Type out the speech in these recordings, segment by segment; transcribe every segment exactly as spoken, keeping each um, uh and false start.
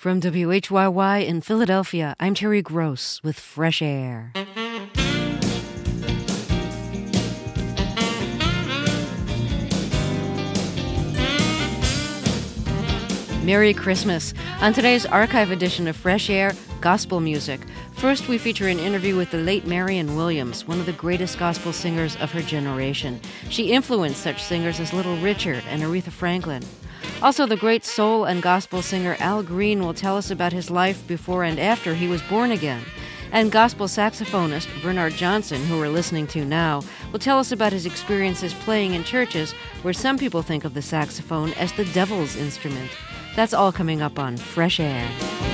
From W H Y Y in Philadelphia, I'm Terry Gross with Fresh Air. Merry Christmas. On today's archive edition of Fresh Air, gospel music. First, we feature an interview with the late Marion Williams, one of the greatest gospel singers of her generation. She influenced such singers as Little Richard and Aretha Franklin. Also, the great soul and gospel singer Al Green will tell us about his life before and after he was born again. And gospel saxophonist Bernard Johnson, who we're listening to now, will tell us about his experiences playing in churches where some people think of the saxophone as the devil's instrument. That's all coming up on Fresh Air.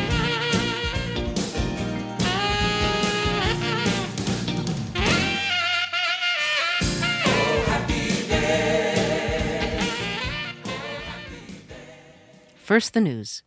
First, the news.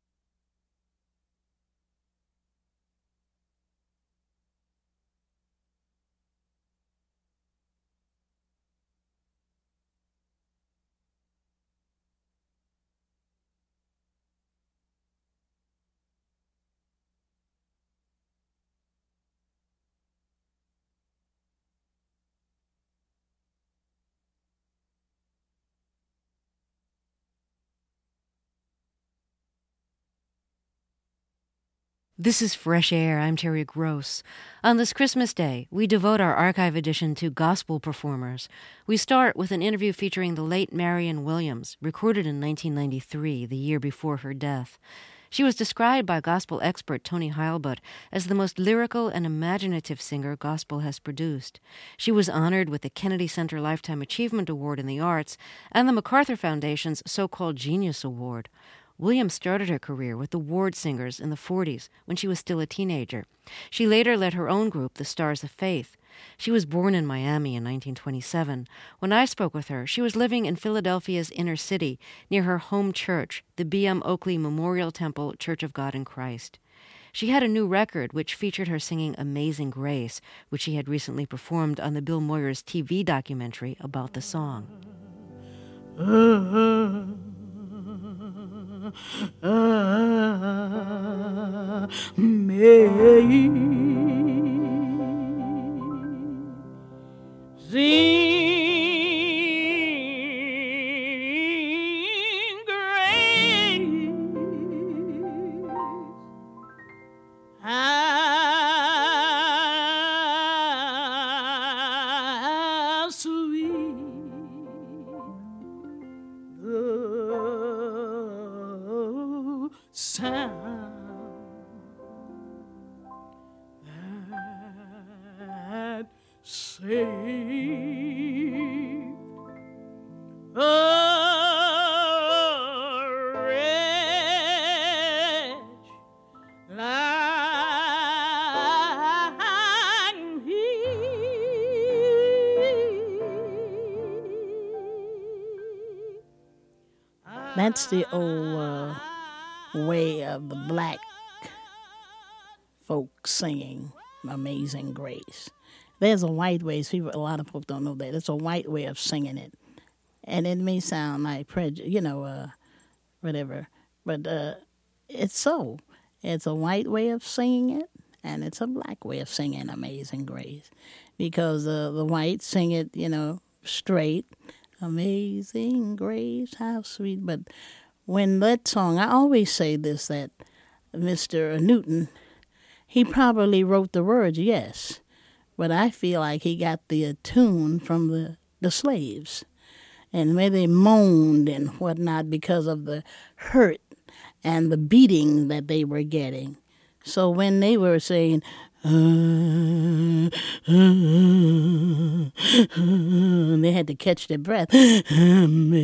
This is Fresh Air. I'm Terry Gross. On this Christmas Day, we devote our archive edition to gospel performers. We start with an interview featuring the late Marion Williams, recorded in nineteen ninety-three, the year before her death. She was described by gospel expert Tony Heilbut as the most lyrical and imaginative singer gospel has produced. She was honored with the Kennedy Center Lifetime Achievement Award in the Arts and the MacArthur Foundation's so-called Genius Award. Williams started her career with the Ward Singers in the forties when she was still a teenager. She later led her own group, the Stars of Faith. She was born in Miami in nineteen twenty-seven. When I spoke with her, she was living in Philadelphia's inner city near her home church, the B M Oakley Memorial Temple Church of God in Christ. She had a new record which featured her singing Amazing Grace, which she had recently performed on the Bill Moyers T V documentary about the song. Uh-huh. Amazing grace, how sweet the sound that saved a wretch like me. That's the old uh, way of the black folk singing Amazing Grace. There's a white way. People, a lot of folks don't know that. It's a white way of singing it. And it may sound like prejudice, you know, uh, whatever. But uh, it's so. It's a white way of singing it, and it's a black way of singing Amazing Grace. Because uh, the whites sing it, you know, straight. Amazing Grace, how sweet. But when that song, I always say this, that Mister Newton, he probably wrote the words, yes. But I feel like he got the uh, tune from the, the slaves. And where they moaned and whatnot because of the hurt and the beating that they were getting. So when they were saying, uh, uh, uh, they had to catch their breath. And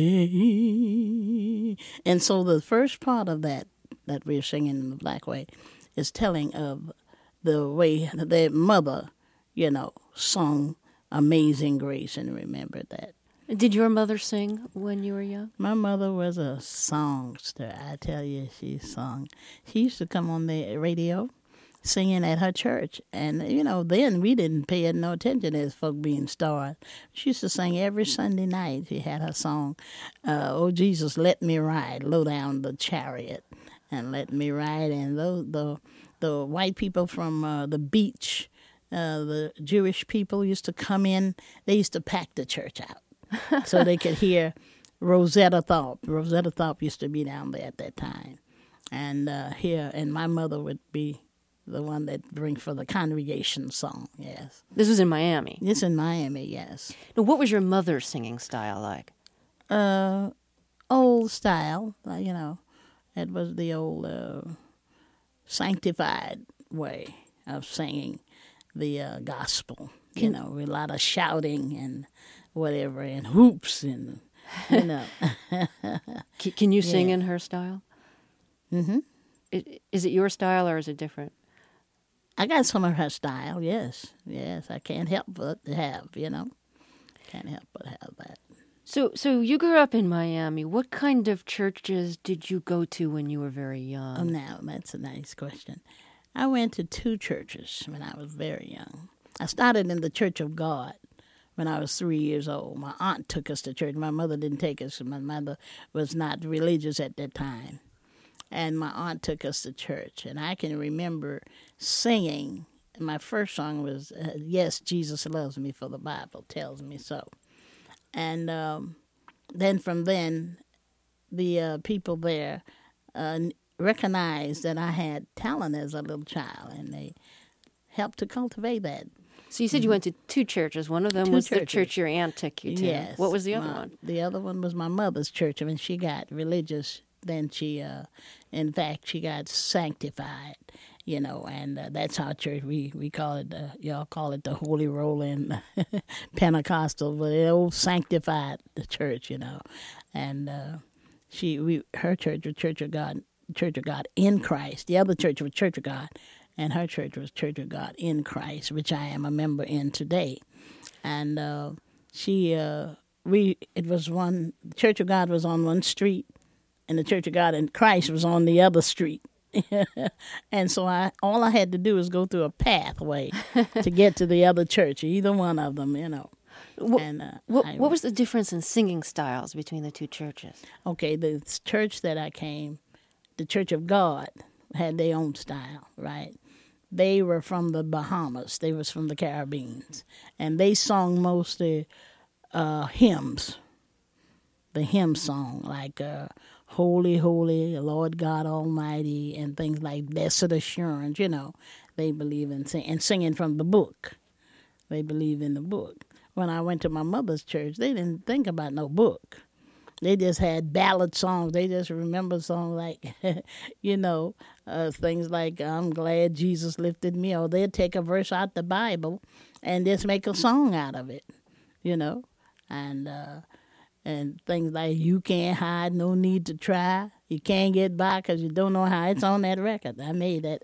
so the first part of that, that we're singing in the black way, is telling of the way their mother, you know, sung Amazing Grace and remembered that. Did your mother sing when you were young? My mother was a songster. I tell you, she sung. She used to come on the radio singing at her church. And, you know, then we didn't pay it no attention as folk being stars. She used to sing every Sunday night. She had her song, uh, Oh, Jesus, Let Me Ride, Low Down the Chariot. and let me ride. And those the the white people from uh, the beach, uh, the Jewish people used to come in. They used to pack the church out so they could hear Rosetta Tharpe. Rosetta Tharpe used to be down there at that time, and uh, here, and my mother would be the one that bring for the congregation song. Yes, This was in Miami. it's in Miami. Yes, Now, what was your mother's singing style like? uh, old style. Uh, you know, it was the old uh, sanctified way of singing the uh, gospel. You know, with a lot of shouting and whatever, and hoops and. You know. C- can you sing Yeah. in her style? Mm-hmm. I- Is it your style or is it different? I got some of her style, yes. Yes, I can't help but to have, you know. Can't help but have that. So, so you grew up in Miami. What kind of churches did you go to when you were very young? Oh, now, that's a nice question. I went to two churches when I was very young. I started in the Church of God when I was three years old. My aunt took us to church. My mother didn't take us. My mother was not religious at that time. And my aunt took us to church. And I can remember singing. My first song was, uh, Yes, Jesus Loves Me, for the Bible tells me so. And um, then from then, the uh, people there uh, recognized that I had talent as a little child, and they helped to cultivate that. So you said you went to two churches. One of them Two was the churches. church your aunt took you to. Yes. What was the other my- one? The other one was my mother's church. I mean, she got religious. Then she, uh, in fact, she got sanctified, you know, and uh, that's our church. We we call it, uh, y'all call it the Holy Rolling Pentecostal, but the old sanctified church, you know. And uh, she, we, her church was Church of God, Church of God in Christ. The other church was Church of God, and her church was Church of God in Christ, which I am a member in today. And uh, she, uh, we, it was one, Church of God was on one street, and the Church of God in Christ was on the other street. And so I, all I had to do was go through a pathway to get to the other church, either one of them, you know. What, And uh, what, I- what was the difference in singing styles between the two churches? Okay, the church that I came, the Church of God, had their own style, right? They were from the Bahamas. They was from the Caribbean. And they sung mostly uh, hymns, the hymn song, like uh, Holy, Holy, Lord God Almighty, and things like Blessed Assurance, you know. They believe in sing- and singing from the book. They believe in the book. When I went to my mother's church, they didn't think about no book. They just had ballad songs. They just remember songs like, you know, uh, things like, I'm glad Jesus lifted me. Or they'd take a verse out the Bible and just make a song out of it, you know. And uh, and things like, you can't hide, no need to try. You can't get by because you don't know how. It's on that record. I made that.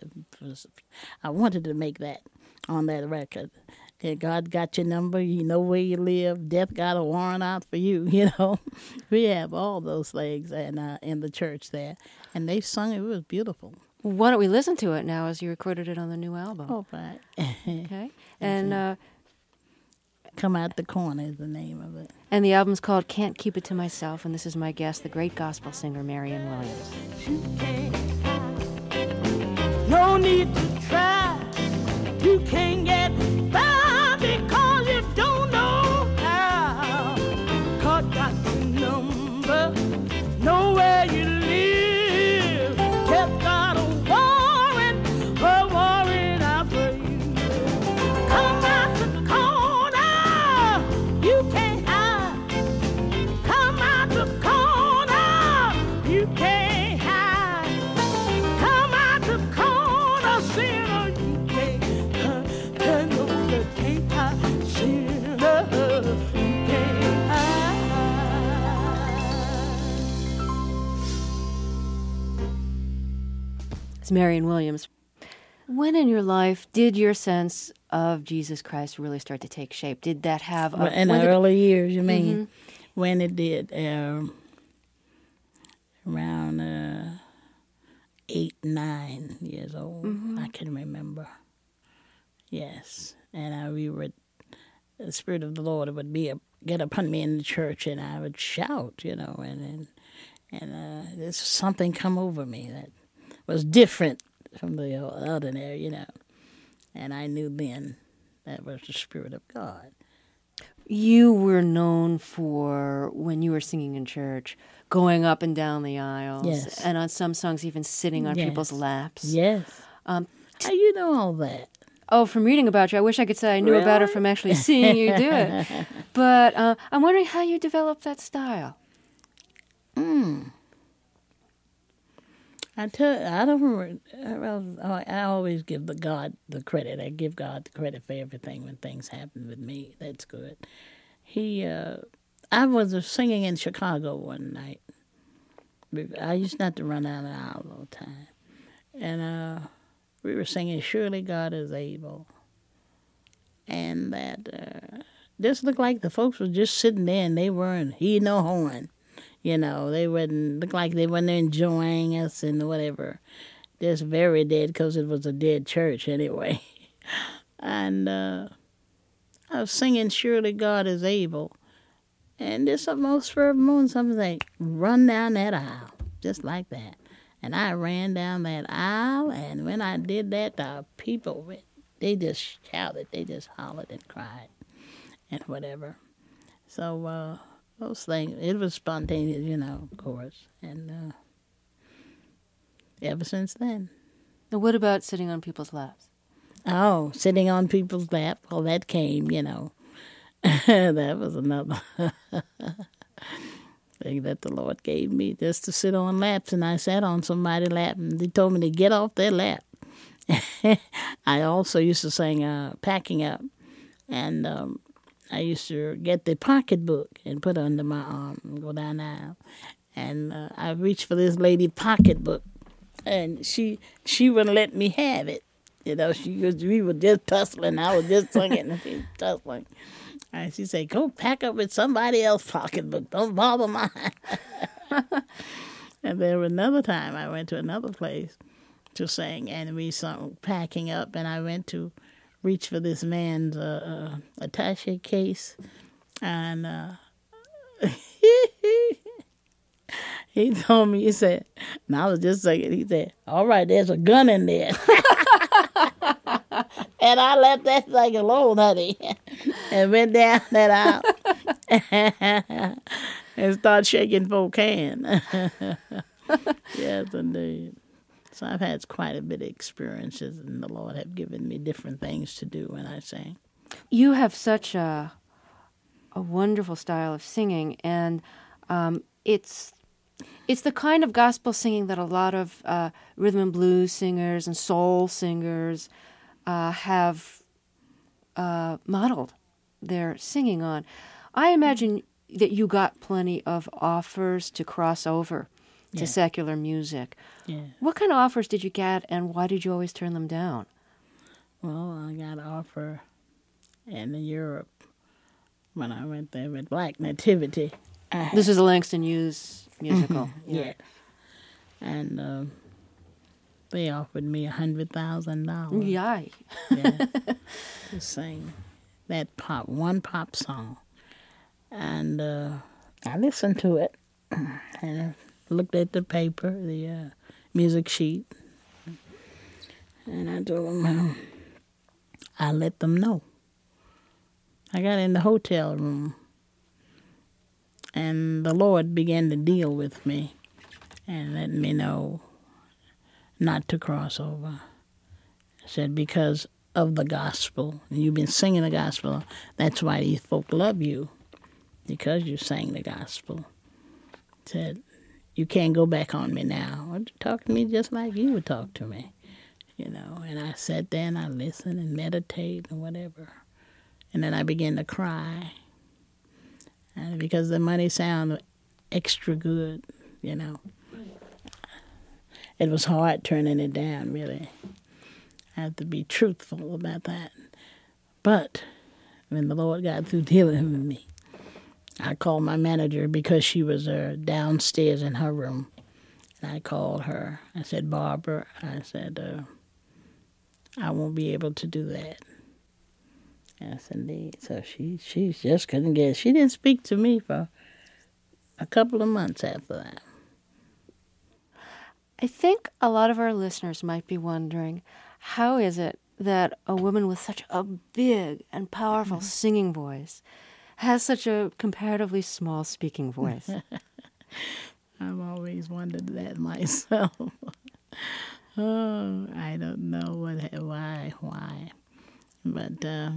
I wanted to make that on that record. Yeah, God got your number. You know where you live. Death got a warrant out for you. You know, we have all those things and uh, in the church there, and they sung it. It was beautiful. Why don't we listen to it now as you recorded it on the new album? Oh, right. Okay. And uh, Come Out the Corner is the name of it. and the album's called Can't Keep It to Myself, and this is my guest, the great gospel singer Marion Williams. You can't hide. No need to try. You can't get by because you don't know how. God got your number. Know where you live. Kept God a warrant, a warrant out for you. Come out the corner. You can't hide. Come out the corner. You can't hide. Come out the corner, sinner. You can't hide. No, you can't hide. Sinner, you can't hide. It's Marion Williams. When in your life did your sense of Jesus Christ really start to take shape? Did that have a, Well, in when the did- early years, you mean? When it did, um, around uh, eight, nine years old. I can remember. Yes, and I, we would, the Spirit of the Lord would be a, get upon me in the church, and I would shout, you know, and and, and uh, there's something come over me that was different from the ordinary, you know. And I knew then that was the Spirit of God. You were known for, when you were singing in church, going up and down the aisles. Yes. And on some songs, even sitting on Yes. people's laps. Yes. Um, How you know all that? Oh, from reading about you. I wish I could say I knew about it Really? from actually seeing you do it. But uh, I'm wondering how you developed that style. Mm. I tell I don't remember. Well, I always give the God the credit. I give God the credit for everything when things happen with me. That's good. He, uh, I was singing in Chicago one night. I used not to run down the aisle all the time, and uh, we were singing "Surely God is Able," and that uh, just looked like the folks were just sitting there and they weren't heeding no horn. You know, they wouldn't look like they weren't enjoying us and whatever. Just very dead because it was a dead church anyway. And uh, I was singing "Surely God is Able," and just the most fervent moment, something like run down that aisle, just like that. And I ran down that aisle, and when I did that, the people, they just shouted, they just hollered and cried and whatever. So, uh, those things, it was spontaneous, you know, of course. And uh, ever since then. Now, what about sitting on people's laps? Oh, sitting on people's lap, well, that came, you know. That was another thing that the Lord gave me, just to sit on laps. And I sat on somebody's lap, and they told me to get off their lap. I also used to sing uh, Packing Up. And um, I used to get the pocketbook and put it under my arm and go down the aisle. And uh, I reached for this lady pocketbook, and she she wouldn't let me have it. You know, she was, we were just tussling. I was just singing, and she was tussling. And she said, "Go pack up with somebody else's pocketbook. Don't bother mine." And then another time, I went to another place to sing, and we sung Packing Up, and I went to reach for this man's uh, uh, attaché case, and uh, he told me, he said, and I was just saying, he said, "All right, there's a gun in there." And I left that thing alone, honey, and went down that aisle and started shaking folk hand. Yes, indeed. So I've had quite a bit of experiences, and the Lord have given me different things to do when I sing. You have such a a wonderful style of singing, and um, it's it's the kind of gospel singing that a lot of uh, rhythm and blues singers and soul singers uh, have uh, modeled their singing on. I imagine that you got plenty of offers to cross over to Yeah. secular music. Yeah. What kind of offers did you get, and why did you always turn them down? Well, I got an offer in Europe when I went there with Black Nativity. I This is a Langston Hughes musical. Yeah. And um, they offered me a hundred thousand dollars. Yay. Yeah, to sing that pop, one pop song. And uh, I listened to it and I looked at the paper, the uh, music sheet, and I told them, um, I let them know. I got in the hotel room, and the Lord began to deal with me and let me know not to cross over. I said, because of the gospel, and you've been singing the gospel, that's why these folk love you, because you sang the gospel. I said, you can't go back on me now. Or talk to me just like you would talk to me, you know. And I sat there and I listened and meditated and whatever. And then I began to cry. And because the money sounded extra good, you know. It was hard turning it down, really. I had to be truthful about that. But when the Lord got through dealing with me, I called my manager because she was uh, downstairs in her room. And I called her. I said, Barbara, I said, uh, I won't be able to do that. Yes, indeed. So she, she just couldn't get it. She didn't speak to me for a couple of months after that. I think a lot of our listeners might be wondering, how is it that a woman with such a big and powerful singing voice has such a comparatively small speaking voice? I've always wondered that myself. Oh, I don't know what, why, why, but uh,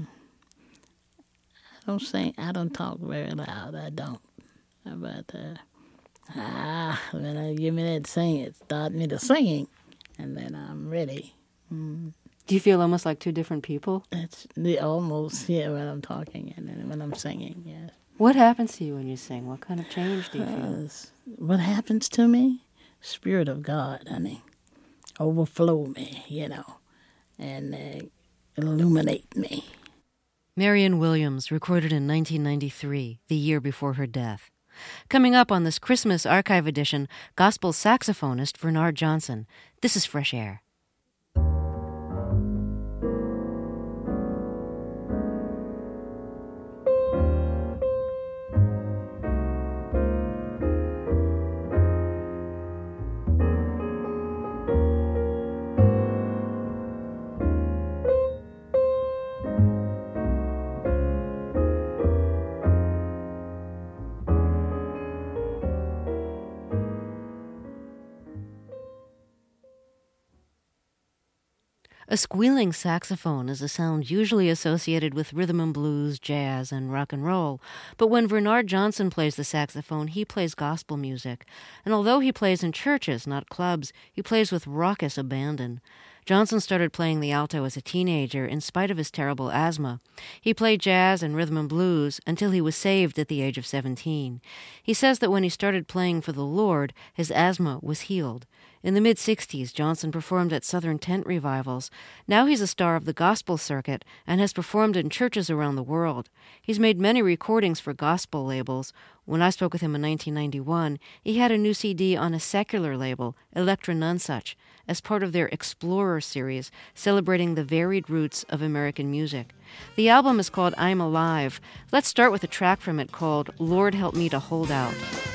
I don't sing. I don't talk very loud. I don't. But uh, ah, when I give me that sing, it start me to singing, and then I'm ready. Mm. Do you feel almost like two different people? That's the almost yeah when I'm talking and then when I'm singing. Yes. What happens to you when you sing? What kind of change do you feel? Uh, what happens to me? Spirit of God, honey, overflow me, you know, and uh, illuminate me. Marion Williams, recorded in nineteen ninety-three, the year before her death. Coming up on this Christmas Archive edition, gospel saxophonist Vernard Johnson. This is Fresh Air. A squealing saxophone is a sound usually associated with rhythm and blues, jazz, and rock and roll. But when Vernard Johnson plays the saxophone, he plays gospel music. And although he plays in churches, not clubs, he plays with raucous abandon. Johnson started playing the alto as a teenager in spite of his terrible asthma. He played jazz and rhythm and blues until he was saved at the age of seventeen. He says that when he started playing for the Lord, his asthma was healed. In the mid-sixties, Johnson performed at Southern tent revivals. Now he's a star of the gospel circuit and has performed in churches around the world. He's made many recordings for gospel labels. When I spoke with him in nineteen ninety-one, he had a new C D on a secular label, Elektra Nonesuch, as part of their Explorer series, celebrating the varied roots of American music. The album is called I'm Alive. Let's start with a track from it called Lord Help Me to Hold Out.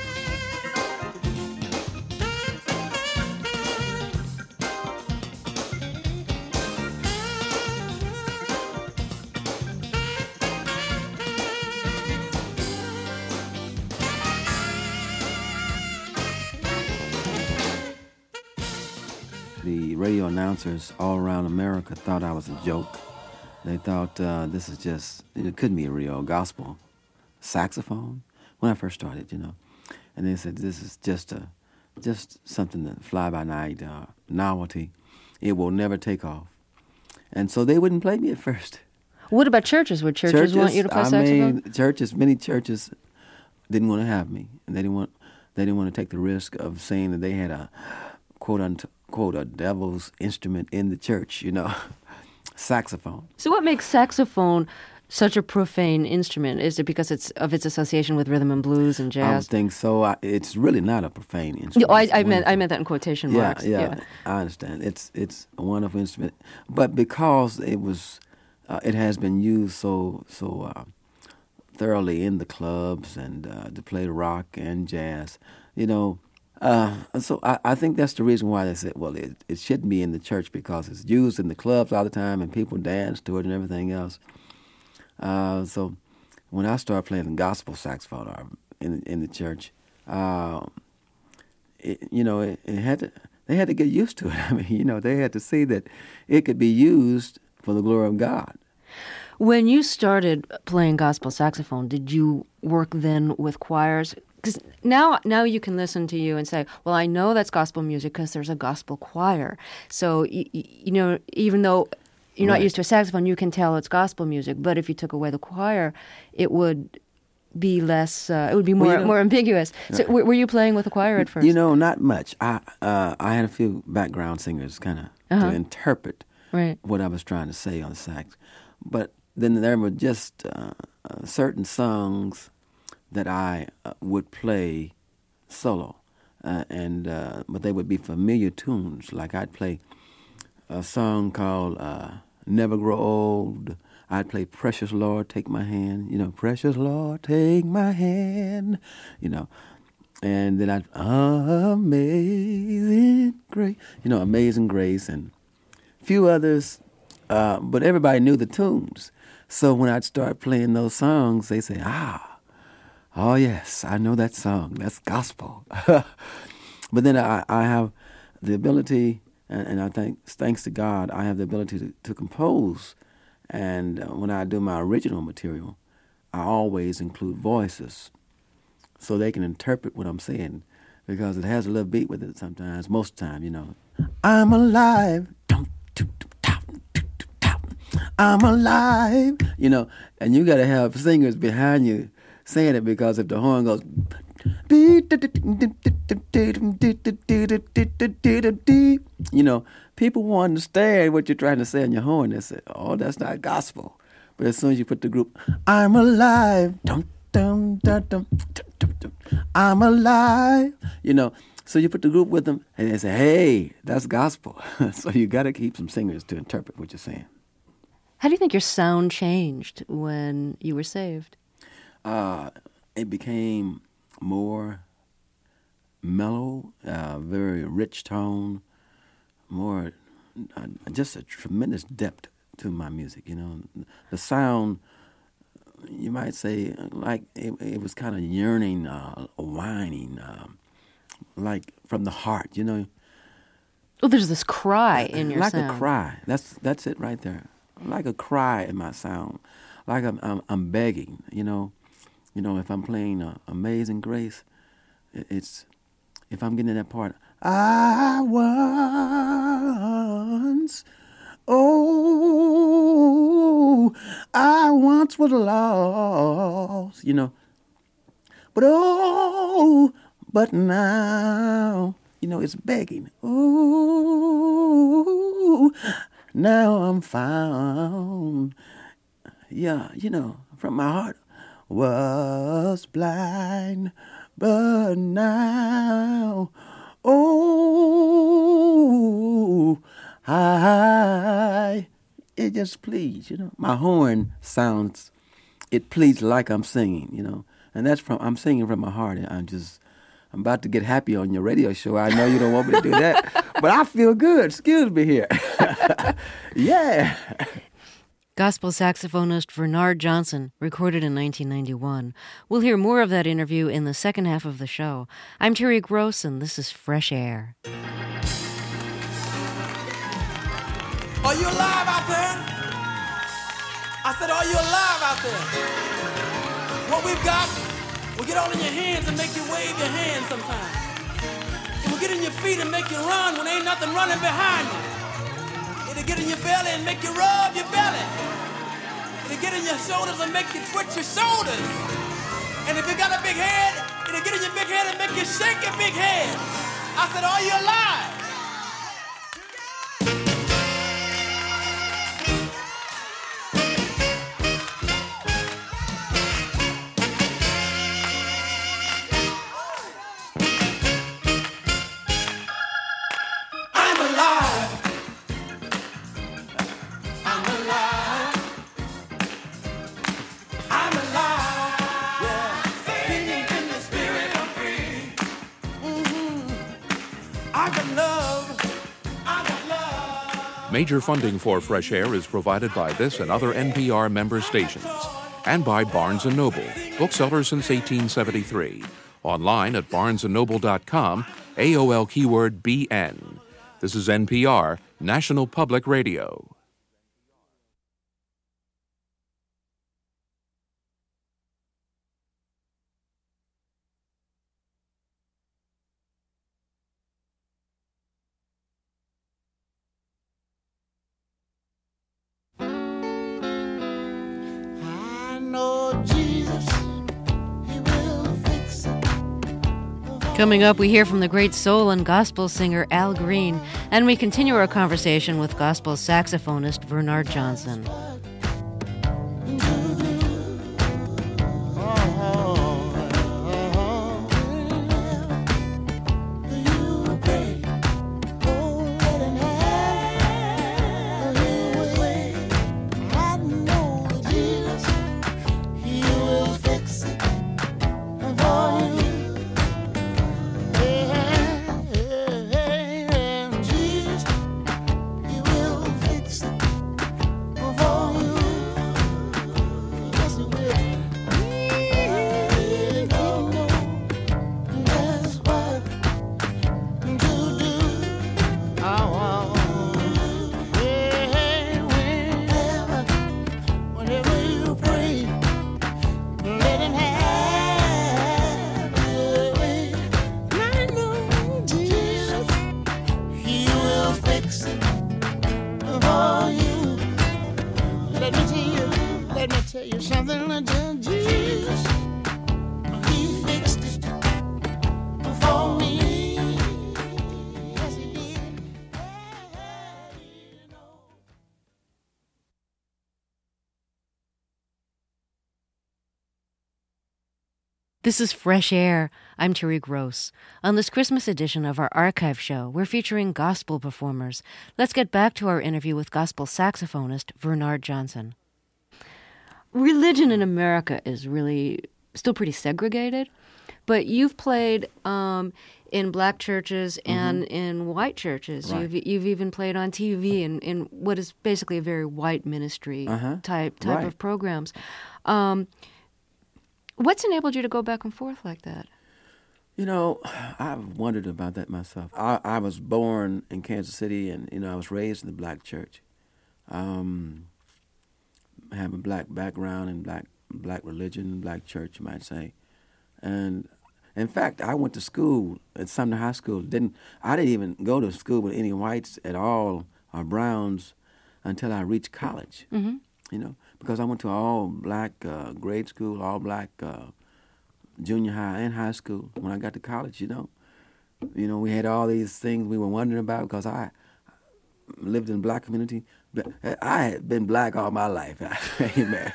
The radio announcers all around America thought I was a joke. They thought uh, this is just, it couldn't be a real gospel saxophone when I first started, you know. And they said this is just a, just something that fly-by-night uh, novelty. It will never take off. And so they wouldn't play me at first. What about churches? Would churches, churches want you to play I saxophone? mean, churches, many churches didn't want to have me. And they didn't want, they didn't want to take the risk of saying that they had a quote unquote, quote, a devil's instrument in the church, you know, saxophone. So what makes saxophone such a profane instrument? Is it because it's of its association with rhythm and blues and jazz? I would think so. I, it's really not a profane instrument. No, I, I meant I meant that in quotation yeah, marks. Yeah, yeah, I understand. It's it's a wonderful instrument, but because it was, uh, it has been used so so uh, thoroughly in the clubs and uh, to play rock and jazz, you know. Uh, so I, I think that's the reason why they said, well, it, it shouldn't be in the church because it's used in the clubs all the time and people dance to it and everything else. Uh, so when I started playing the gospel saxophone or in in the church, uh, it, you know, it, it had to, they had to get used to it. I mean, you know, they had to see that it could be used for the glory of God. When you started playing gospel saxophone, did you work then with choirs? Because now, now you can listen to you and say, well, I know that's gospel music because there's a gospel choir. So, you, you know, even though you're Right. not used to a saxophone, you can tell it's gospel music. But if you took away the choir, it would be less, uh, it would be more Well, you know- more ambiguous. So w- were you playing with a choir at first? You know, not much. I uh, I had a few background singers kind of Uh-huh. to interpret Right. what I was trying to say on the sax. But then there were just uh, uh, certain songs that I uh, would play solo, uh, and uh, but they would be familiar tunes. Like I'd play a song called uh, "Never Grow Old." I'd play "Precious Lord, Take My Hand." You know, "Precious Lord, Take My Hand." You know, And then I, Amazing Grace, you know, Amazing Grace, and a few others, uh, but everybody knew the tunes. So when I'd start playing those songs, they say, ah, oh yes, I know that song. That's gospel. But then I, I have the ability, and, and I think, thanks to God, I have the ability to, to compose. And uh, when I do my original material, I always include voices so they can interpret what I'm saying, because it has a little beat with it sometimes, most of the time, you know. I'm alive. I'm alive. You know, and you got to have singers behind you saying it, because if the horn goes, you know, people won't understand what you're trying to say in your horn. They say, oh, that's not gospel. But as soon as you put the group, I'm alive. Dum, dum, dum, dum, dum, dum, dum. I'm alive. You know, so you put the group with them, and they say, hey, that's gospel. So you got to keep some singers to interpret what you're saying. How do you think your sound changed when you were saved? Uh, it became more mellow, uh, very rich tone, more, uh, just a tremendous depth to my music, you know. The sound, you might say, like it, it was kind of yearning, uh, whining, uh, like from the heart, you know. Oh, there's this cry in your like sound. Like a cry. That's that's it right there. Like a cry in my sound. Like I'm I'm, I'm begging, you know. You know, if I'm playing uh, Amazing Grace, it, it's, if I'm getting in that part, I once, oh, I once was lost, you know. But oh, but now, you know, it's begging. Ooh, now I'm found. Yeah, you know, from my heart. Was blind, but now, oh, I, it just pleads, you know. My horn sounds, it pleads like I'm singing, you know. And that's from, I'm singing from my heart. I'm just, I'm about to get happy on your radio show. I know you don't want me to do that, but I feel good. Excuse me here. Yeah. Gospel saxophonist Vernard Johnson, recorded in nineteen ninety-one. We'll hear more of that interview in the second half of the show. I'm Terry Gross, and this is Fresh Air. Are you alive out there? I said, are you alive out there? What we've got will get all in your hands and make you wave your hands sometimes. It will get in your feet and make you run when ain't nothing running behind you. It'll get in your belly and make you rub your belly. It'll get in your shoulders and make you twitch your shoulders. And if you got a big head, it'll get in your big head and make you shake your big head. I said, are you alive? Major funding for Fresh Air is provided by this and other N P R member stations, and by Barnes and Noble, bookseller since eighteen seventy-three. Online at barnes and noble dot com, A O L keyword B N. This is N P R, National Public Radio. Coming up, we hear from the great soul and gospel singer Al Green, and we continue our conversation with gospel saxophonist Vernard Johnson. tell you something, little Jesus, he fixed it for me. Yes, he did. Yeah, you know. This is Fresh Air. I'm Terry Gross. On this Christmas edition of our archive show, we're featuring gospel performers. Let's get back to our interview with gospel saxophonist Vernard Johnson. Religion in America is really still pretty segregated, but you've played um, in black churches and mm-hmm. in white churches. Right. You've you've even played on T V in, in what is basically a very white ministry uh-huh. type type right. of programs. Um, What's enabled you to go back and forth like that? You know, I've wondered about that myself. I, I was born in Kansas City, and, you know, I was raised in the black church. Um, I have a black background in black black religion, black church, you might say. And, in fact, I went to school at Sumner High School. Didn't I didn't even go to school with any whites at all or browns until I reached college, mm-hmm. you know. Because I went to all black uh, grade school, all black uh, junior high and high school. When I got to college, you know, you know, we had all these things we were wondering about because I lived in a black community. I had been black all my life. Amen.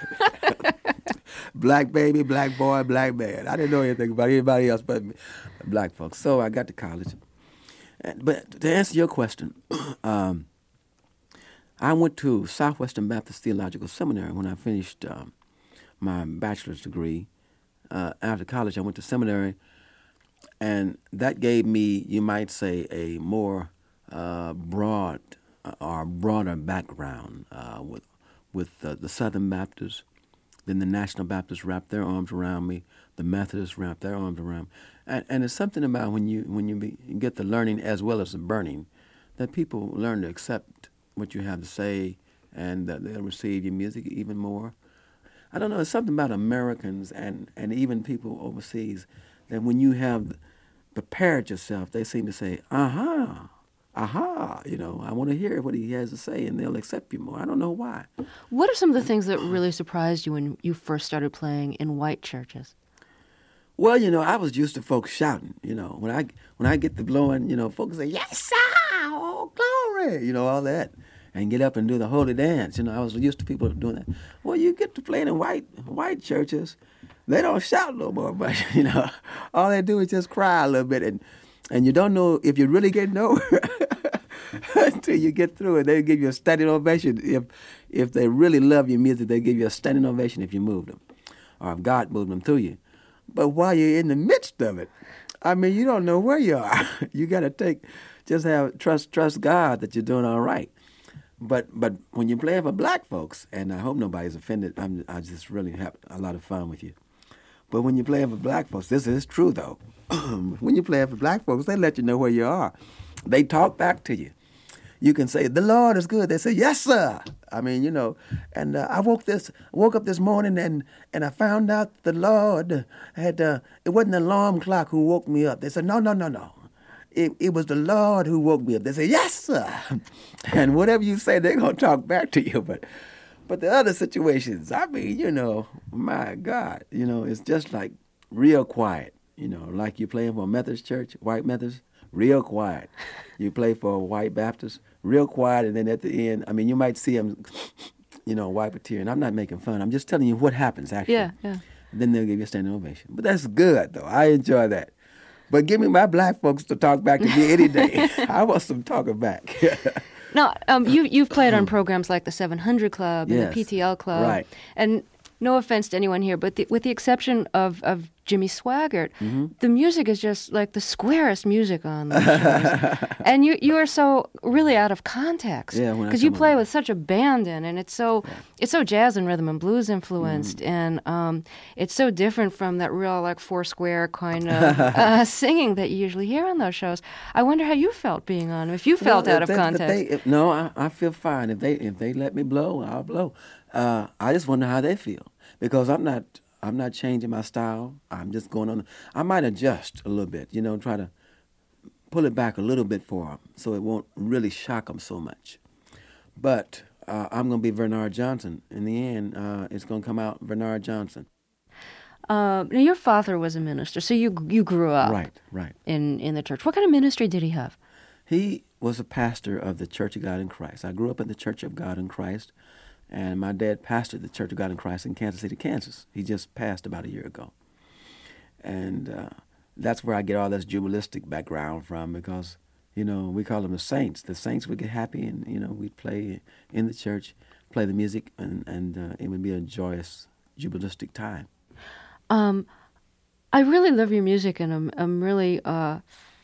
Black baby, black boy, black man. I didn't know anything about anybody else but black folks. So I got to college. But to answer your question, um, I went to Southwestern Baptist Theological Seminary when I finished um, my bachelor's degree. Uh, after college, I went to seminary, and that gave me, you might say, a more uh, broad uh, or broader background uh, with with uh, the Southern Baptists. Then the National Baptists wrapped their arms around me. The Methodists wrapped their arms around me. And, and it's something about when you when you, be, you get the learning as well as the burning, that people learn to accept what you have to say, and that they'll receive your music even more. I don't know, it's something about Americans and, and even people overseas that when you have prepared yourself, they seem to say, aha, aha, you know, I want to hear what he has to say, and they'll accept you more. I don't know why. What are some of the things that really surprised you when you first started playing in white churches? Well, you know, I was used to folks shouting, you know. When I when I get the blowing, you know, folks say, yes, sir, oh, glory, you know, all that. And get up and do the holy dance. You know, I was used to people doing that. Well, you get to playing in white white churches, they don't shout no more, but, you know, all they do is just cry a little bit. And, and you don't know if you really get nowhere until you get through it. They give you a standing ovation. If, if they really love your music, they give you a standing ovation if you move them, or if God moved them through you. But while you're in the midst of it, I mean, you don't know where you are. You got to take, just have, trust trust God that you're doing all right. But but when you play for black folks, and I hope nobody's offended, I'm, I just really have a lot of fun with you. But when you play for black folks, this is true, though. When you play for black folks, they let you know where you are. They talk back to you. You can say, the Lord is good. They say, yes, sir. I mean, you know, and uh, I woke this woke up this morning and, and I found out the Lord had, uh, it wasn't an alarm clock who woke me up. They said, no, no, no, no. It, it was the Lord who woke me up. They say, yes, sir. And whatever you say, they're going to talk back to you. But but the other situations, I mean, you know, my God, you know, it's just like real quiet. You know, like you're playing for a Methodist church, white Methodist, real quiet. You play for a white Baptist, real quiet. And then at the end, I mean, you might see them, you know, wipe a tear. And I'm not making fun. I'm just telling you what happens, actually. Yeah, yeah. And then they'll give you a standing ovation. But that's good, though. I enjoy that. But give me my black folks to talk back to me any day. I want some talking back. Now, um, you, you've played on programs like the seven hundred Club and Yes, the P T L Club. right. And no offense to anyone here, but the, with the exception of, of Jimmy Swaggart, Mm-hmm. the music is just like the squarest music on those shows. And you you are so really out of context. Yeah, when I because you come play on. with such abandon, and it's so it's so jazz and rhythm and blues influenced, Mm-hmm. and um, it's so different from that real like four square kind of uh, singing that you usually hear on those shows. I wonder how you felt being on them. If you felt Well, out if of they- if context. they- if- no, I, I feel fine. If they if they let me blow, I'll blow. Uh, I just wonder how they feel, because I'm not I'm not changing my style. I'm just going on. I might adjust a little bit, you know, try to pull it back a little bit for them so it won't really shock them so much. But uh, I'm going to be Bernard Johnson. In the end, uh, it's going to come out Bernard Johnson. Uh, now, your father was a minister, so you you grew up Right, right. in, in the church. What kind of ministry did he have? He was a pastor of the Church of God in Christ. I grew up in the Church of God in Christ, and my dad pastored the Church of God in Christ in Kansas City, Kansas. He just passed about a year ago. And uh, that's where I get all this jubilistic background from, because, you know, we call them the saints. The saints would get happy, and, you know, we'd play in the church, play the music, and, and uh, it would be a joyous, jubilistic time. Um, I really love your music, and I'm I'm really uh,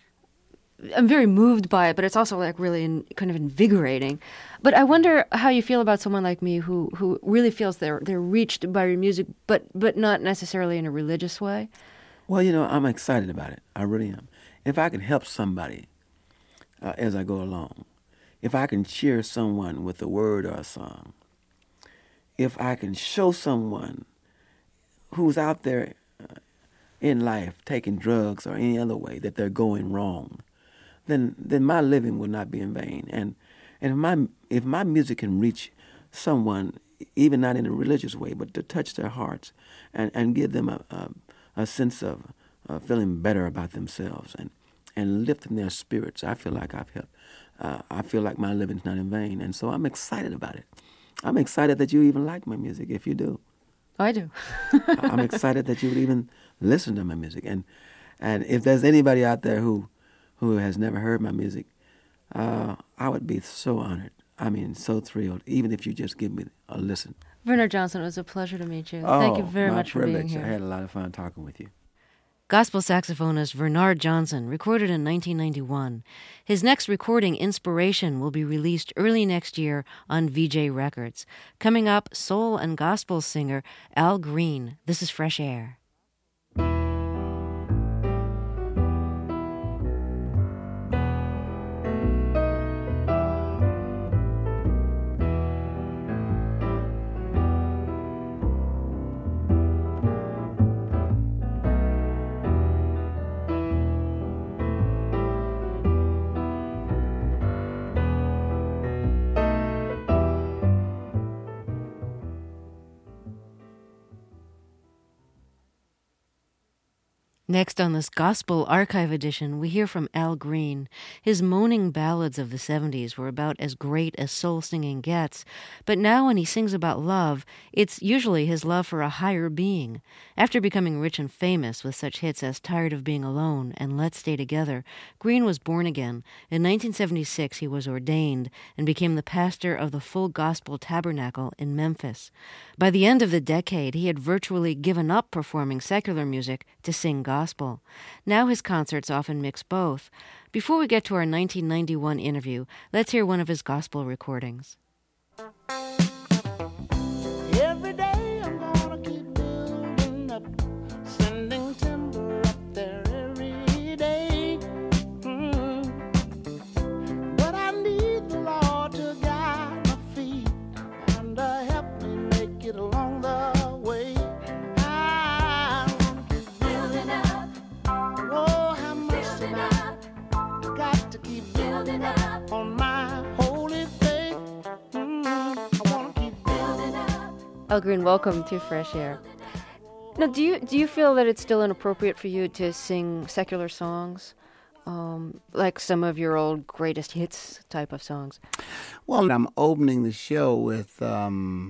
I'm very moved by it. But it's also like really in, kind of invigorating. But I wonder how you feel about someone like me who, who really feels they're they're reached by your music, but but not necessarily in a religious way. Well, you know, I'm excited about it. I really am. If I can help somebody uh, as I go along, if I can cheer someone with a word or a song, if I can show someone who's out there uh, in life taking drugs or any other way that they're going wrong, then then my living will not be in vain. And and if my if my music can reach someone, even not in a religious way, but to touch their hearts and, and give them a, a a sense of uh, feeling better about themselves and and lifting their spirits, I feel like I've helped. Uh, I feel like my living's not in vain, and so I'm excited about it. I'm excited that you even like my music, if you do. I do. I'm excited that you would even listen to my music. And and if there's anybody out there who who has never heard my music, uh, I would be so honored. I mean, so thrilled, even if you just give me a listen. Bernard Johnson, it was a pleasure to meet you. Oh, Thank you very my much for privilege. being I here. had a lot of fun talking with you. Gospel saxophonist Bernard Johnson, recorded in nineteen ninety-one. His next recording, Inspiration, will be released early next year on V J Records. Coming up, soul and gospel singer Al Green. This is Fresh Air. Next on this Gospel Archive edition, we hear from Al Green. His moaning ballads of the seventies were about as great as soul singing gets, but now when he sings about love, it's usually his love for a higher being. After becoming rich and famous with such hits as Tired of Being Alone and Let's Stay Together, Green was born again. In nineteen seventy-six, he was ordained and became the pastor of the Full Gospel Tabernacle in Memphis. By the end of the decade, he had virtually given up performing secular music to sing gospel. Gospel. Now his concerts often mix both. Before we get to our nineteen ninety-one interview, let's hear one of his gospel recordings. Every day I'm gonna keep building up, sending timber up there every day. Mm. But I need the Lord to guide my feet and uh, help me make it along the way. On my holy faith, mm, I want to keep building up. Al Green, welcome to Fresh Air. Now, do you do you feel that it's still inappropriate for you to sing secular songs, um, like some of your old greatest hits type of songs? Well, I'm opening the show with um,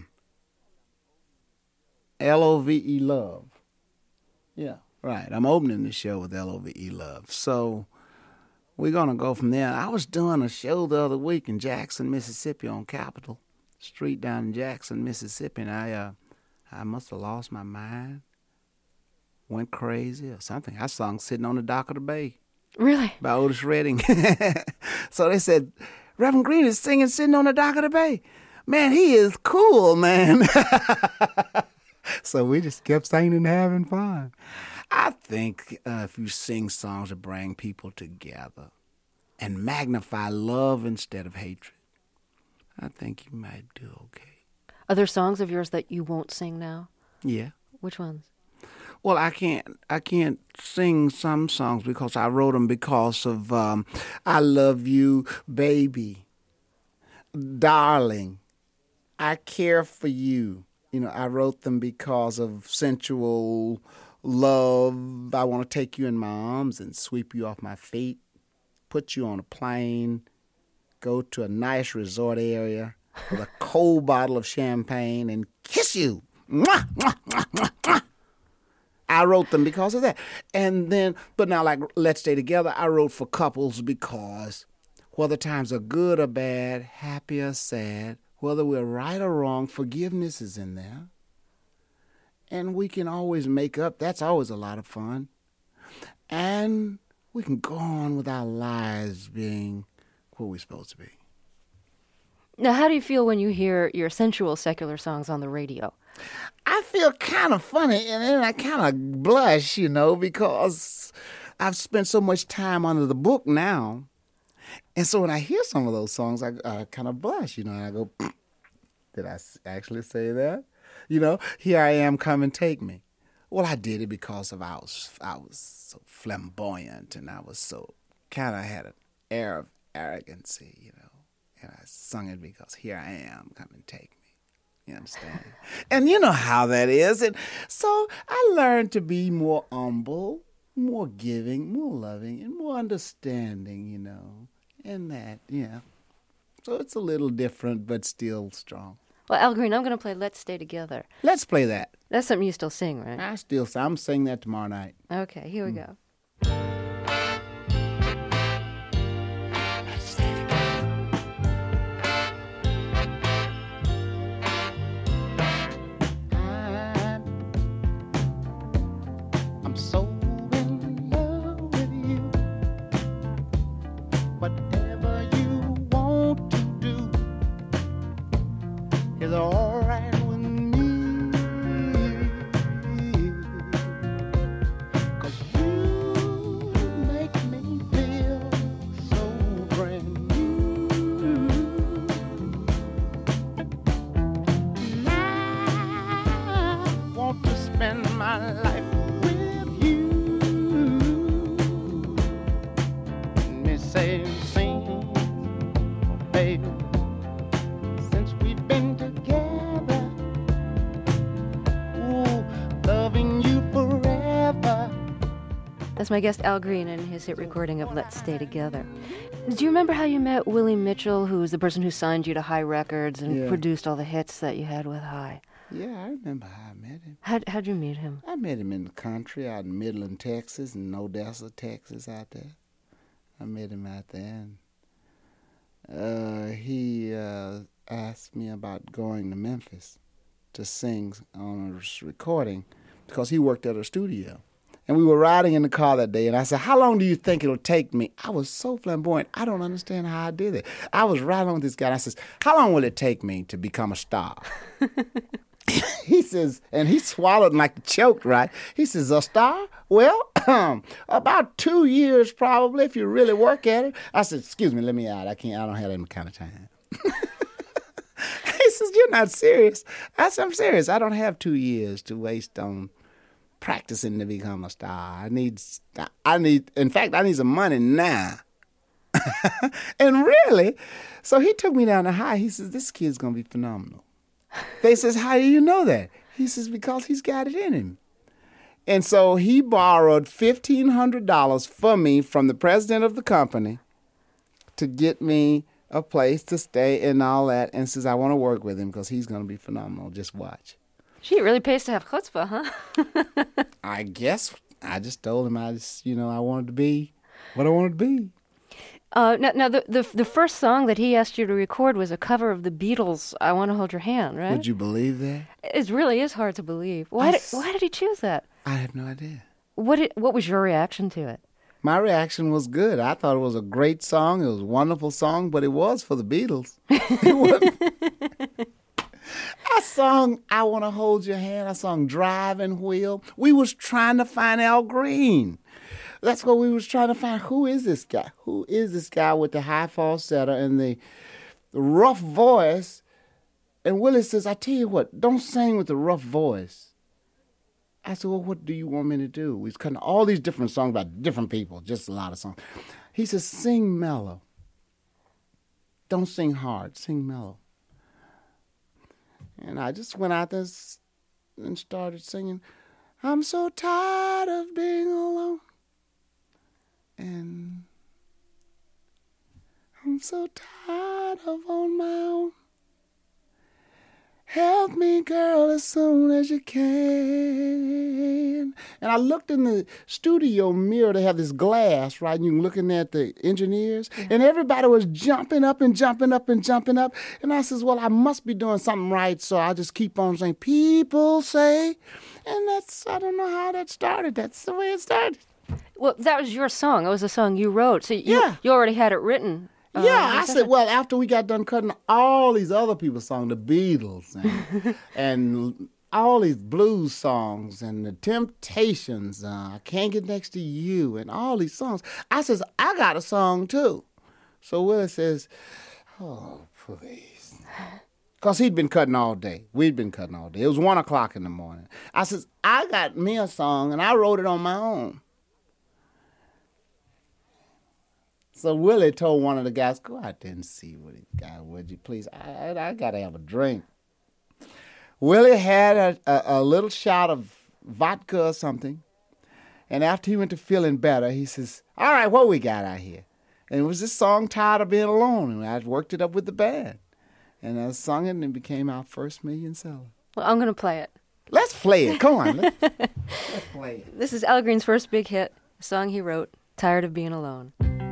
L O V E Love. Yeah, right. I'm opening the show with L O V E Love. So we're going to go from there. I was doing a show the other week in Jackson, Mississippi on Capitol Street down in Jackson, Mississippi, and I uh, I must have lost my mind, went crazy or something. I sung Sitting on the Dock of the Bay. Really? By Otis Redding. So they said, Reverend Green is singing Sitting on the Dock of the Bay. Man, he is cool, man. So we just kept singing and having fun. I think uh, if you sing songs that bring people together and magnify love instead of hatred, I think you might do okay. Are there songs of yours that you won't sing now? Yeah. Which ones? Well, I can't. I can't sing some songs because I wrote them because of um, "I Love You, Baby," "Darling," I Care for You. You know, I wrote them because of sensual love. I want to take you in my arms and sweep you off my feet, put you on a plane, go to a nice resort area with a cold bottle of champagne and kiss you. Mwah, mwah, mwah, mwah, mwah. I wrote them because of that. And then, but now like Let's Stay Together, I wrote for couples because whether times are good or bad, happy or sad, whether we're right or wrong, forgiveness is in there. And we can always make up. That's always a lot of fun. And we can go on with our lives being what we're supposed to be. Now, how do you feel when you hear your sensual secular songs on the radio? I feel kind of funny, and then I kind of blush, you know, because I've spent so much time under the book now. And so when I hear some of those songs, I, I kind of blush, you know, and I go, did I s- actually say that? You know, here I am, come and take me. Well, I did it because of I was, I was so flamboyant, and I was so, kind of had an air of arrogancy, you know. And I sung it because here I am, come and take me. You understand? And you know how that is. And so I learned to be more humble, more giving, more loving, and more understanding, you know. And that, yeah. So it's a little different, but still strong. Well, Al Green, I'm going to play Let's Stay Together. Let's play that. That's something you still sing, right? I still, I'm singing that tomorrow night. Okay, here we go. I'm so in love with you. Whatever you want to do is all right with me. 'Cause you make me feel so brand new. And I want to spend my life with you. And they say, sing, baby, since we've been together, ooh, loving you forever. That's my guest Al Green and his hit recording of Let's Stay Together. Do you remember how you met Willie Mitchell, who was the person who signed you to High Records and Yeah. produced all the hits that you had with High? Yeah, I remember how I met him. How'd, how'd you meet him? I met him in the country out in Midland, Texas, and Odessa, Texas, out there. I met him out there, and uh, he uh, asked me about going to Memphis to sing on a s- recording because he worked at a studio. And we were riding in the car that day, and I said, how long do you think it'll take me? I was so flamboyant, I don't understand how I did it. I was riding with this guy, and I says, how long will it take me to become a star? He says, and he swallowed like a choke, right? He says, a star? Well, about two years probably if you really work at it. I said, excuse me, let me out. I can't, I don't have that kind of time. He says, you're not serious. I said, I'm serious. I don't have two years to waste on practicing to become a star. I need, I need, in fact, I need some money now. And really, so he took me down to High. He says, this kid's going to be phenomenal. They says, how do you know that? He says, because he's got it in him. And so he borrowed fifteen hundred dollars from me from the president of the company to get me a place to stay and all that, and says, I want to work with him because he's going to be phenomenal. Just watch. Gee, it really pays to have chutzpah, huh? I guess I just told him I just, you know, I wanted to be what I wanted to be. Uh, now, now the, the the first song that he asked you to record was a cover of the Beatles' "I Want to Hold Your Hand," right? Would you believe that? It really is hard to believe. Why I did s- Why did he choose that? I have no idea. What did, What was your reaction to it? My reaction was good. I thought it was a great song. It was a wonderful song, but it was for the Beatles. It wasn't. I sung I Want to Hold Your Hand. I sung Driving Wheel. We was trying to find Al Green. That's what we was trying to find. Who is this guy? Who is this guy with the high falsetto and the, the rough voice? And Willie says, I tell you what, don't sing with the rough voice. I said, well, what do you want me to do? We was cutting all these different songs about different people, just a lot of songs. He says, sing mellow. Don't sing hard, sing mellow. And I just went out there s- and started singing, I'm so tired of being alone. And I'm so tired of on my own. Help me, girl, as soon as you can. And I looked in the studio mirror. They have this glass, right? And you're looking at the engineers. Yeah. And everybody was jumping up and jumping up and jumping up. And I says, well, I must be doing something right. So I just keep on saying, people say. And that's, I don't know how that started. That's the way it started. Well, that was your song. It was a song you wrote. So you, yeah. you already had it written. Uh, yeah, I said, well, after we got done cutting all these other people's songs, the Beatles and, and all these blues songs and the Temptations, uh, I Can't Get Next to You, and all these songs, I says, I got a song too. So Willie says, oh, please. Because he'd been cutting all day. We'd been cutting all day. It was one o'clock in the morning. I says, I got me a song, and I wrote it on my own. So Willie told one of the guys, go out there and see what he got, would you please? I, I, I got to have a drink. Willie had a, a, a little shot of vodka or something, and after he went to feeling better, he says, all right, what we got out here? And it was this song, Tired of Being Alone, and I worked it up with the band. And I sung it, and it became our first million seller. Well, I'm going to play it. Let's play it. Come on. Let's, let's play it. This is Al Green's first big hit, a song he wrote, Tired of Being Alone.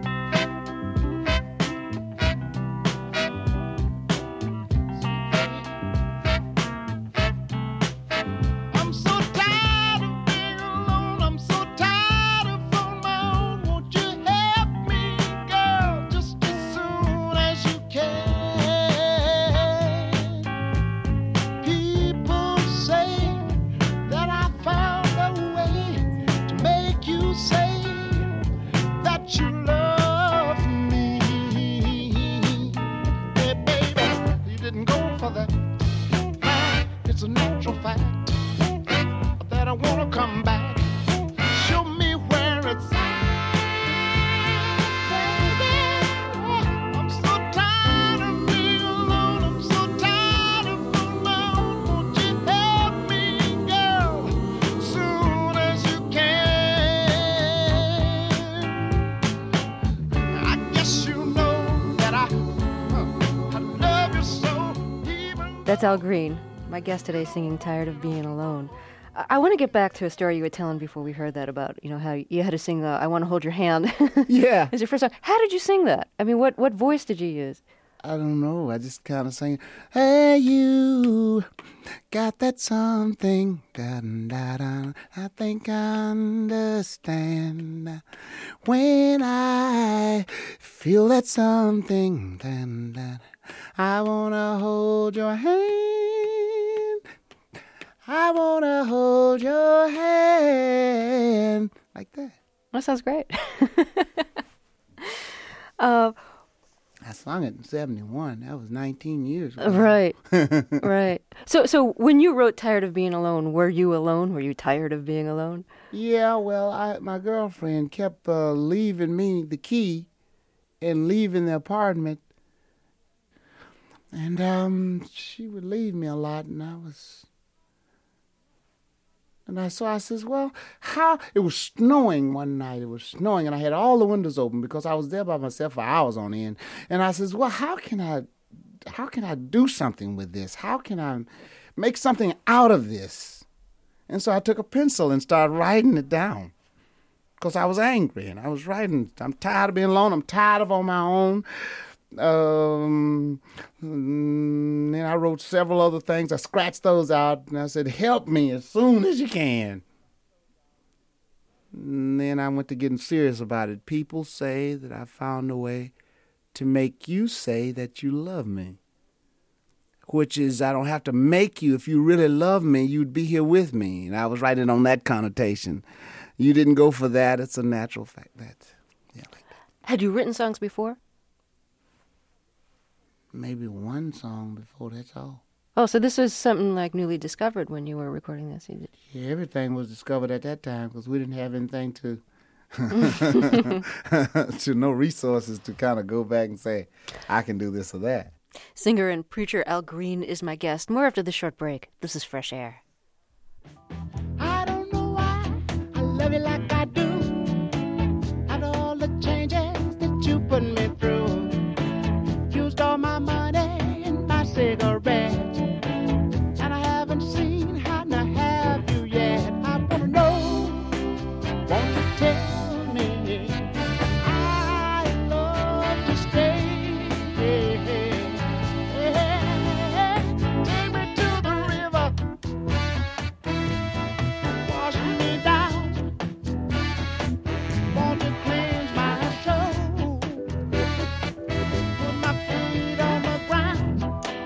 That's Al Green, my guest today, singing Tired of Being Alone. I, I want to get back to a story you were telling before we heard that about, you know, how you had to sing uh, I Want to Hold Your Hand. Yeah. It's your first song. How did you sing that? I mean, what, what voice did you use? I don't know. I just kind of sang, hey, you got that something, da da da. I think I understand when I feel that something, da da. I wanna hold your hand. I wanna hold your hand, like that. That sounds great. uh, I sung it in seventy-one. That was nineteen years ago. Right, right. So, so when you wrote "Tired of Being Alone," were you alone? Were you tired of being alone? Yeah. Well, I my girlfriend kept uh, leaving me the key, and leaving the apartment, and um, she would leave me a lot, and I was. And I so I says, well, how? It was snowing one night. It was snowing, and I had all the windows open because I was there by myself for hours on end. And I says, well, how can I, how can I do something with this? How can I make something out of this? And so I took a pencil and started writing it down because I was angry, and I was writing. I'm tired of being alone. I'm tired of on my own. Um, then I wrote several other things. I scratched those out, and I said, help me as soon as you can. And then I went to getting serious about it. People say that I found a way to make you say that you love me, which is I don't have to make you. If you really love me, you'd be here with me. And I was writing on that connotation. You didn't go for that. It's a natural fact. That's, yeah, like that. Had you written songs before? Maybe one song before, that's all. Oh, so this was something like newly discovered when you were recording this? Yeah, everything was discovered at that time because we didn't have anything to, to no resources to kind of go back and say, I can do this or that. Singer and preacher Al Green is my guest. More after the short break. This is Fresh Air. I don't know why I love you like I do. After all the changes that you put me through, used all my money and my cigarettes, and I haven't seen how to have you yet. I wanna know, won't you tell me I love to stay? Take me to the river, wash me down. Want to cleanse my soul, put my feet on the ground.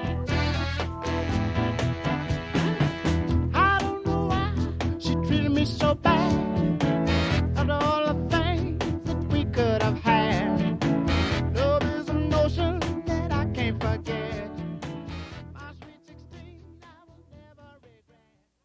I don't know why she treated me so bad. After all the things that we could have had, love is a notion that I can't forget. My sweet sixteen, I will never regret.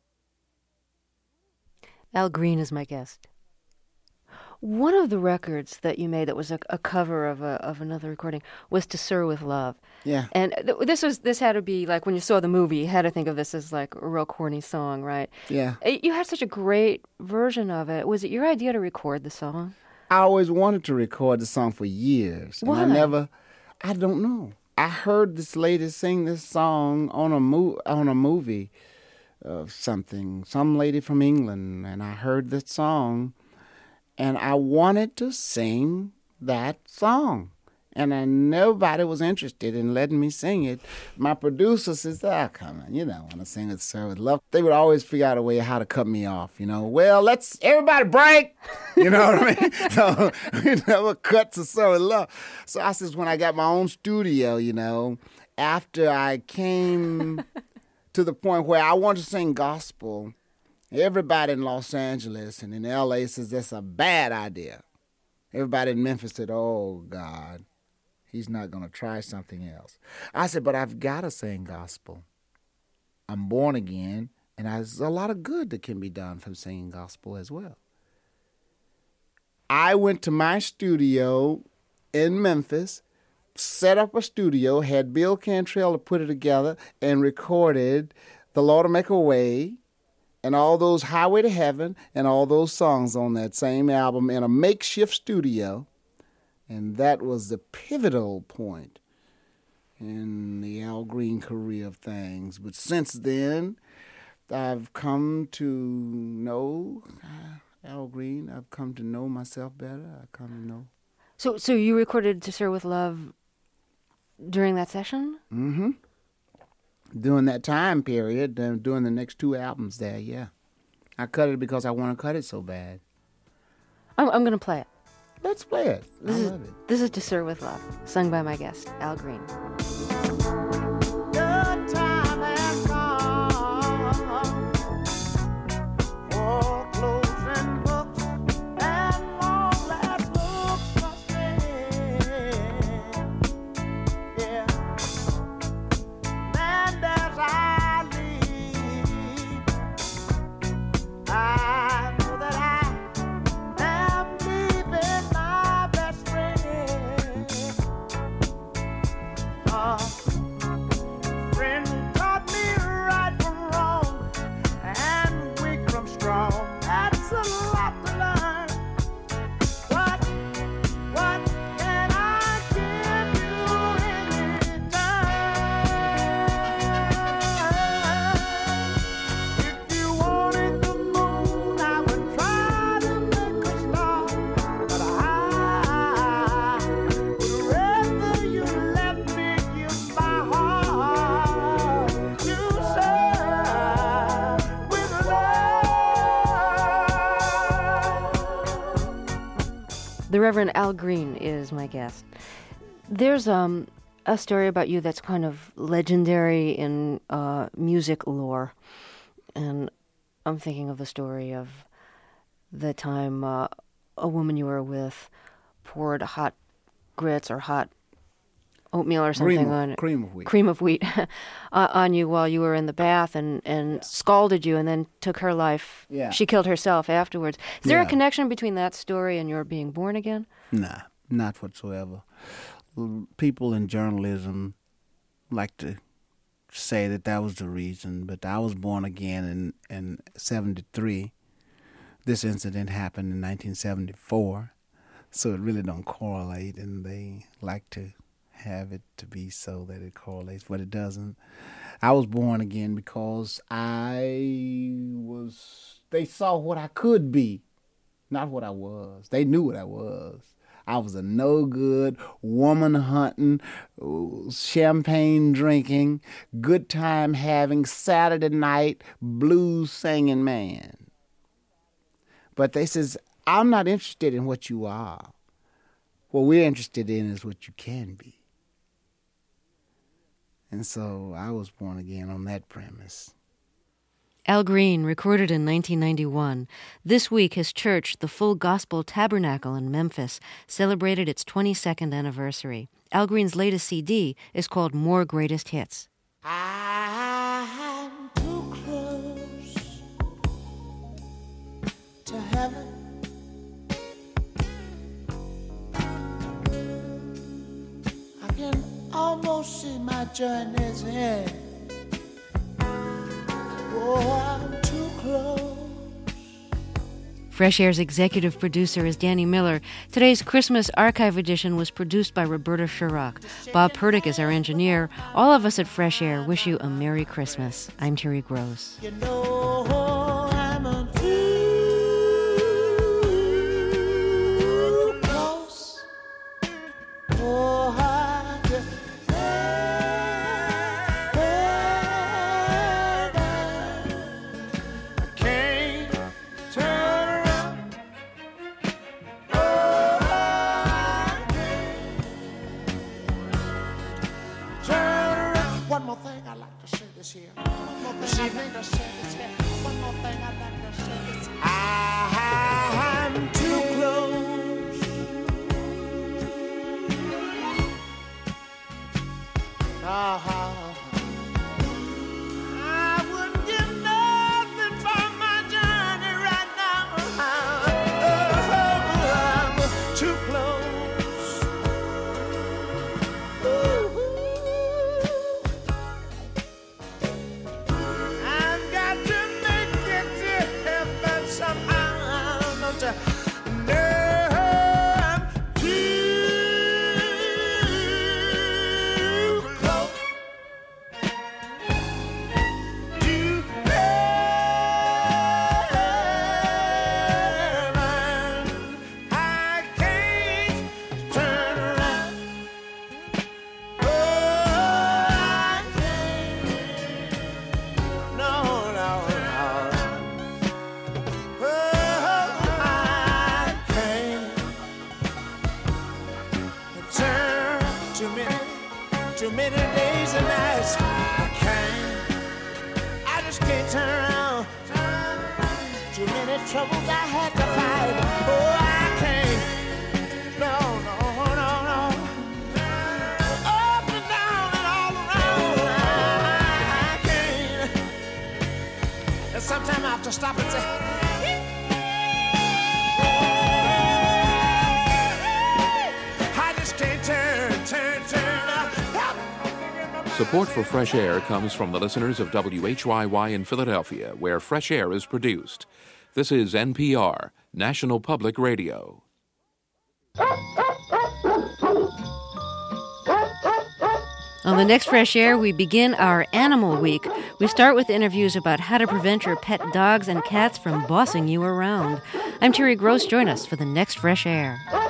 Al Green is my guest. One of the records that you made that was a, a cover of a, of another recording was "To Sir with Love." Yeah. And th- this was this had to be like when you saw the movie, you had to think of this as like a real corny song, right? Yeah. Uh, You had such a great version of it. Was it your idea to record the song? I always wanted to record the song for years. And Why? I never, I don't know. I heard this lady sing this song on a, mo- on a movie of something, some lady from England, and I heard that song, and I wanted to sing that song. And I, nobody was interested in letting me sing it. My producer says, ah, come on, you don't want to sing it, Sir with Love. They would always figure out a way how to cut me off, you know. Well, let's, everybody break, you know what I mean? So we never cut to Sir with Love. So I says, when I got my own studio, you know, after I came to the point where I wanted to sing gospel, everybody in Los Angeles and in L A says that's a bad idea. Everybody in Memphis said, oh, God, he's not going to try something else. I said, but I've got to sing gospel. I'm born again, and there's a lot of good that can be done from singing gospel as well. I went to my studio in Memphis, set up a studio, had Bill Cantrell to put it together, and recorded The Lord Will Make a Way, and all those Highway to Heaven, and all those songs on that same album in a makeshift studio. And that was the pivotal point in the Al Green career of things. But since then, I've come to know uh, Al Green. I've come to know myself better. I've come to know. So, so you recorded "To Sir with Love" during that session? Mm-hmm. During that time period, uh, during the next two albums there, yeah. I cut it because I want to cut it so bad. I'm, I'm going to play it. Let's play it. I This is, love it. this is "To Sir with Love," sung by my guest, Al Green. The time has come for closing books and long last looks must end. Yeah, and as I leave, I know that I am leaving my best friend. Uh, friend who taught me right from wrong and weak from strong. That's a lot to learn. What, what can I give you in return? If you wanted the moon, I would try to make a star. But I would rather you let me give my heart to serve with love. The Reverend Al Green is my guest. There's um, a story about you that's kind of legendary in uh, music lore. And I'm thinking of the story of the time uh, a woman you were with poured hot grits or hot oatmeal or something Cream of- on cream of wheat. cream of wheat uh, on you while you were in the bath and, and scalded you and then took her life. Yeah. She killed herself afterwards. Is there a Yeah. connection between that story and your being born again? Nah, not whatsoever. L- People in journalism like to say that that was the reason, but I was born again in, in seventy-three. This incident happened in nineteen seventy-four, so it really don't correlate, and they like to have it to be so that it correlates, but it doesn't. I was born again because I was, they saw what I could be, not what I was. They knew what I was. I was a no-good, woman-hunting, champagne-drinking, good-time-having, Saturday night blues-singing man. But they says, I'm not interested in what you are. What we're interested in is what you can be. And so I was born again on that premise. Al Green, recorded in nineteen ninety-one. This week, his church, the Full Gospel Tabernacle in Memphis, celebrated its twenty-second anniversary. Al Green's latest C D is called More Greatest Hits. I'm too close to heaven. I can almost see my journey's end. Oh, I'm too close. Fresh Air's executive producer is Danny Miller. Today's Christmas Archive edition was produced by Roberta Shurrock. Bob Purtick is our engineer. All of us at Fresh Air wish you a Merry Christmas. I'm Terry Gross. You know I'm a too close. Oh, I just I can't turn around. Oh, I can't turn around. One more thing I'd like to say this year. One more thing I'd like to say this year. One more thing I'd like to say this year. I'm too close. Uh-huh. I wouldn't give nothing for my journey right now. Oh, I'm too close. Ooh. I've got to make it to heaven somehow. Don't you know I'm too close to heaven? I can't turn around. Oh, I can't. No, no, no. Oh, I can't turn too many, too many days and nights. I can't. I just can't turn around. Too many troubles I had to fight. Oh, I can't. No, no, no, no. Up and down and all around. I can't. And sometimes I have to stop and say, I just can't turn, turn, turn. Help. Support for Fresh Air comes from the listeners of W H Y Y in Philadelphia, where Fresh Air is produced. This is N P R, National Public Radio. On the next Fresh Air, we begin our Animal Week. We start with interviews about how to prevent your pet dogs and cats from bossing you around. I'm Terry Gross. Join us for the next Fresh Air.